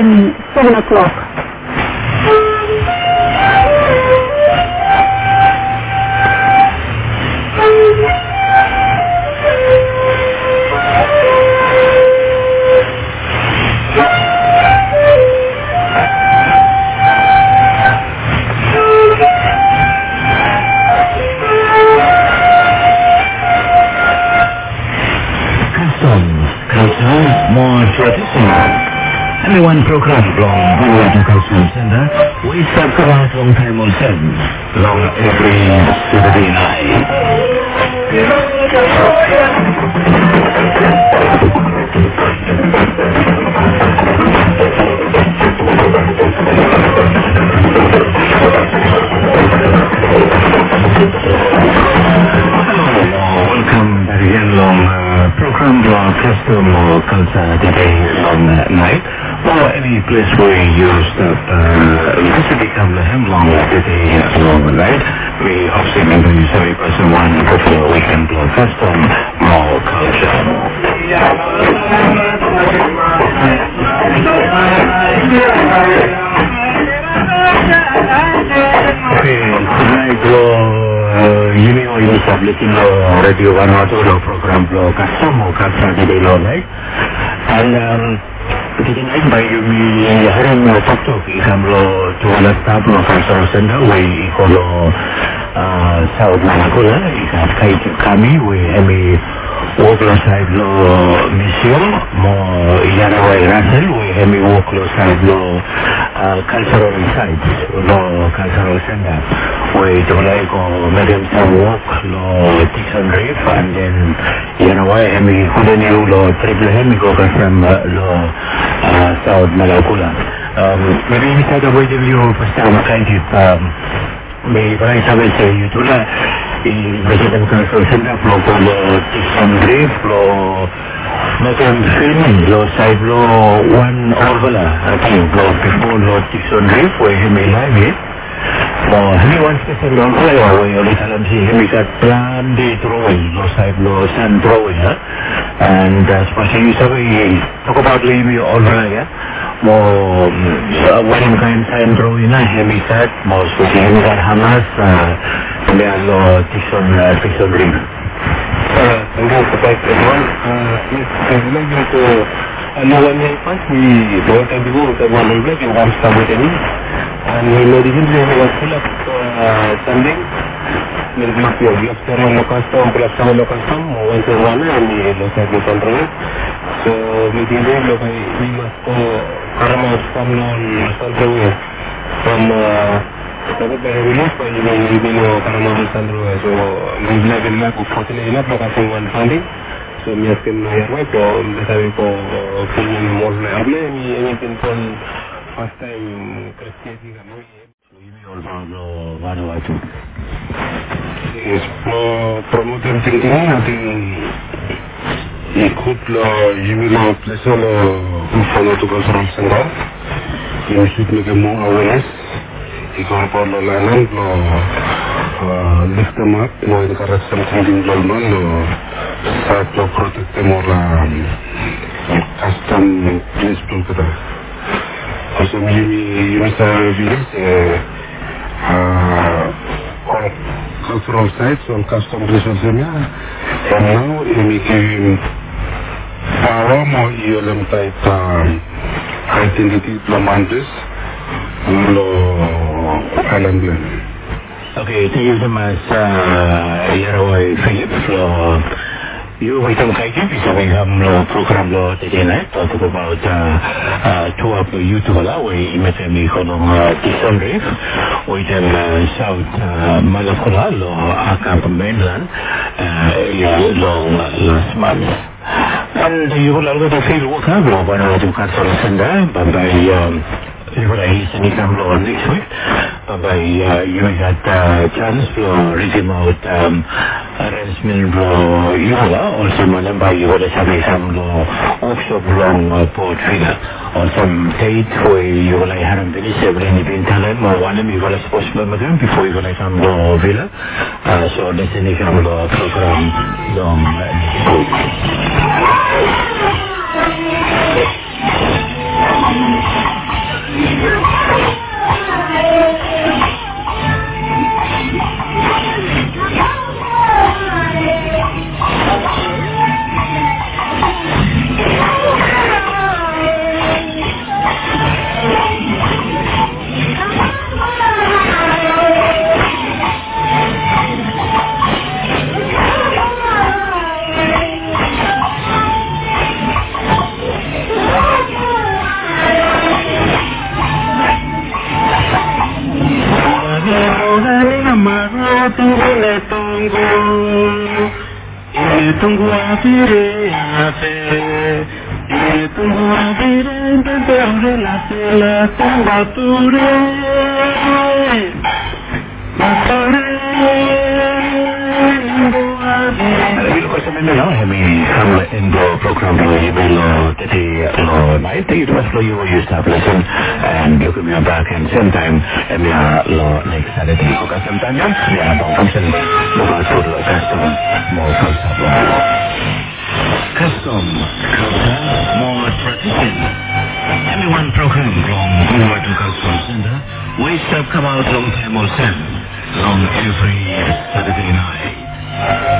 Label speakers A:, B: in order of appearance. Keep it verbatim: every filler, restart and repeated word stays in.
A: and seven o'clock.
B: More traditional. And the one program long Guru Education Center, we start around long time on seven, long every Saturday night. Hello, welcome back again long uh, program long custom or culture today long uh, night. Or any place where you stop uh, visiting come the hem long today long night. We also remember you say person one for weekend long custom more culture. Okay, tonight uh, you know you submitting uh, radio one or two program lo custom or culture today long night. And um tonight by you me haram talk to ikam lo tuala staff lo cultural center we ikolo uh, South Manakula ikam kai kami we emi work lo side lo mission mo Yarawai Russell we emi work lo side lo uh, cultural side lo cultural center we tuala ko medium some work lo Dixon Reef and then Yarawai emi kudeni lo triple emi ko kasam lo uh, South Malakula. Um, maybe we start away the view first time kind of um, may I have say you to the President Council Center flow for the Dixon Reef flow Megan filming low side low one orvala I think low before low Dixon Reef where he may live it. Well, anyone special on play or we only tell them see we got plan the drawing low side low sun drawing huh? And as far as you say talk about leaving all right yeah? More uh, one kind time drawing I have me said most of the we got Hamas uh, they are low Dixon uh, Dixon Reef.
C: Uh, thank you for that everyone. Uh, yes, I'm going to know one year past we don't have to go to one black and one star with any and we know the history of full of uh, Sunday will be your lobster on the custom plus some local custom one to one and the local control so we think we must go Paramount from non-central from uh, Dapat dari rilis pada ini ini Paramount Sandro so we like in lack of fortunately enough like I think one funding so me asking my wife so sabi ko feeling more like able any anything from first time Christianity kami
B: so you all follow Vanuatu
C: is promoting thinking I think ikut lo you know place lo follow to cultural center you should make more awareness ikon por lo lanan lo lift them up lo encourage something normal lo start to protect them or custom principle kita also you you must have village on cultural sites on custom principles and now you make power more you type identity diplomatis lo Alan Glenn.
B: Okay, thank you so much, uh, Yarawai Philip. Uh, you wait on Kaiji, we have no program lo today night, talk about uh, uh, two of YouTube we met me on Dixon Reef, with them uh, South uh, Malakula, lo Akap mainland, uh, long last month. And you will already feel what I'm going to Cultural Center, but by um, you will listen to come next week. By uh, you had a uh, chance to read out um, arrangement for you also man by you will have some offshore long poetry or some date where you will have been several in the talent or one of you will supposed to them before you will have some villa. So listen to come program long next week. Tunggu akhirnya ate, tunggu akhirnya tentang la tunggu ture, matore. Now, Hemi, come in the program to you will tete lo night the was lo you use to listen and you come back and same time and ya lo next Saturday ko same time ya ya tong function lo ga so lo custom mo custom custom more tradition everyone program from Guru to Cultural Center we stop come out long time or same long every Saturday night.